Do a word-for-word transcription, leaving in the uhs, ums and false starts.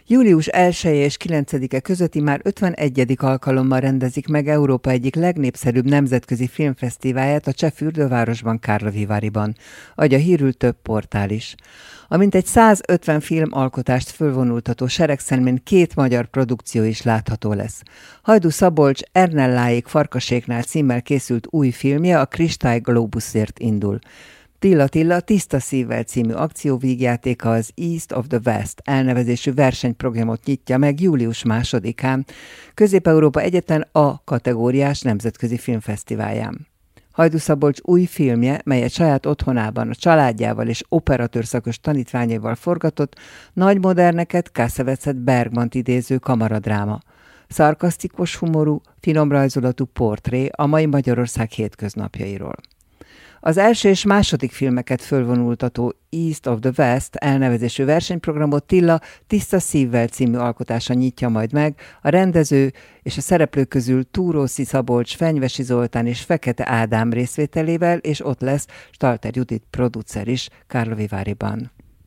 Július elseje és kilencedike közötti már ötvenegyedik alkalommal rendezik meg Európa egyik legnépszerűbb nemzetközi filmfesztiválját a cseh fürdővárosban, Karlovy-Varyban, adja hírül több portál is. A mintegy százötven filmalkotást fölvonultató seregszemlén két magyar produkció is látható lesz. Hajdú Szabolcs Ernelláék Farkaséknál címmel készült új filmje a Kristály Globusért indul. Tilla Tilla Tiszta szívvel című akcióvígjátéka az East of the West elnevezésű versenyprogramot nyitja meg július másodikán Közép-Európa Egyetlen A kategóriás nemzetközi filmfesztiválján. Hajdú Szabolcs új filmje, melyet saját otthonában a családjával és operatőrszakos tanítványaival forgatott, nagy moderneket, Cassavetset, Bergmant idéző kamaradráma. Szarkasztikus humorú, finomrajzolatú portré a mai Magyarország hétköznapjairól. Az első és második filmeket fölvonultató East of the West elnevezésű versenyprogramot Tilla Tiszta szívvel című alkotása nyitja majd meg, a rendező és a szereplők közül Túrószi Szabolcs, Fenyvesi Zoltán és Fekete Ádám részvételével, és ott lesz Stalter Judit producer is Karlovy-Varyban.